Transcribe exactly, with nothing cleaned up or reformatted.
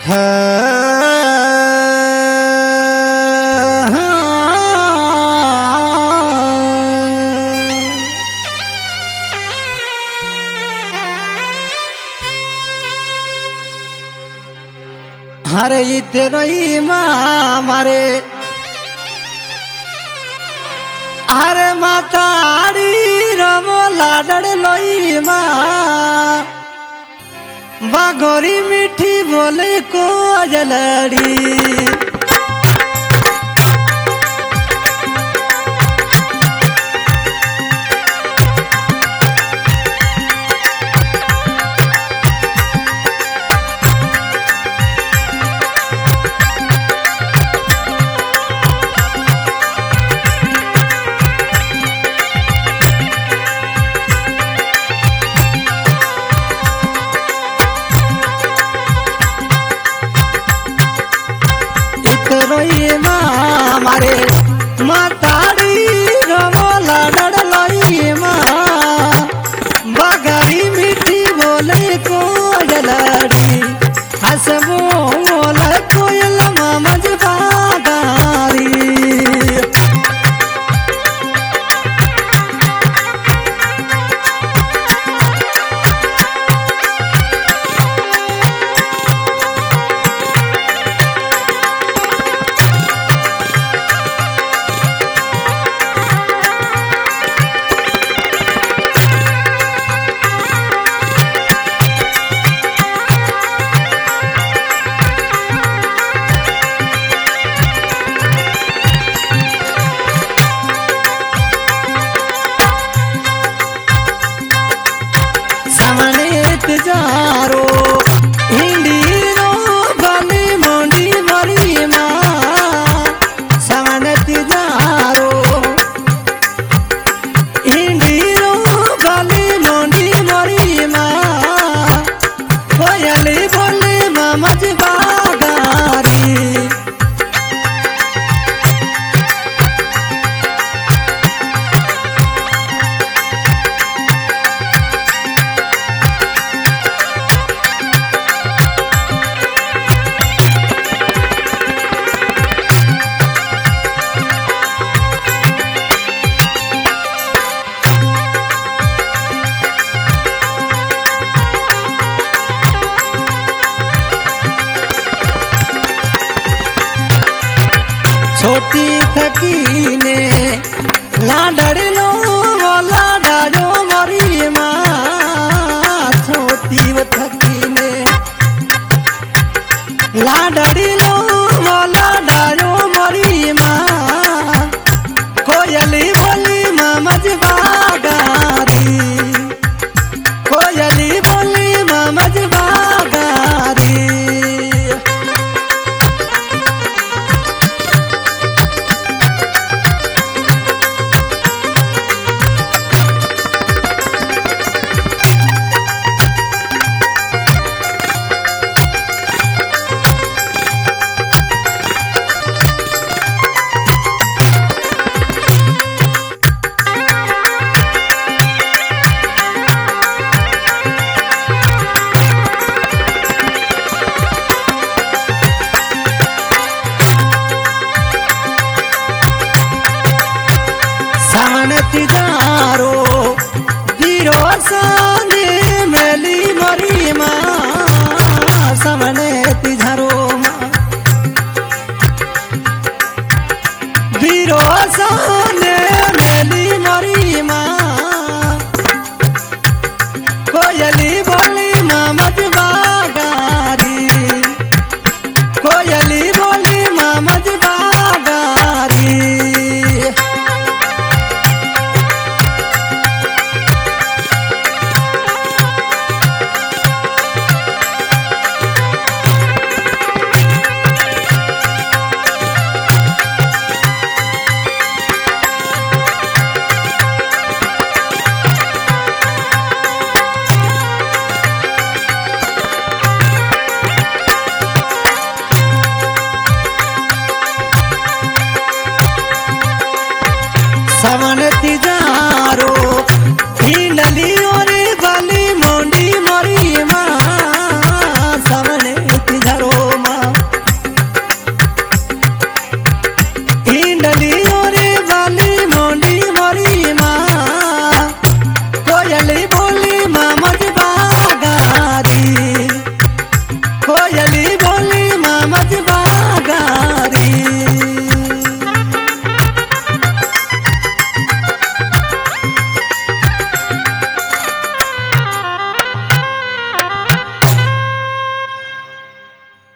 हरे इतनो ही मारे हरे माताड़ी रमो लाडड़ लोई माँ बागोरी मीठी बोले को जलड़ी मारे माताड़ी रमो लाडड़ लोई माँ बगरी मीठी बोले को जलड़ी हसबो बोले कोयल ममज बागारी जारो हिंडीरो बली मोंडी मरी माँ समनत जारो हिंडीरो बली मोंडी मरी माँ कोयली बोली ममज बागारी छोटी थकी ने लाडड़ लो लाडो मरी माँ छोटी वो थकी ने लाडड़ लो लाडो मरी माँ कोयली बोली ममज बागारी कोयली बोली ममज बागारी जारो दीरो सांदे मेली मरी माँ समने तिझरो माँ दीरो सांदे मेली मरी माँ कोयली बोली ममज बागारी कोयली बोली ममज बागारी समनती जारो हिंडली ओरे बली मोंडी मरी माँ समनती जारो कोयली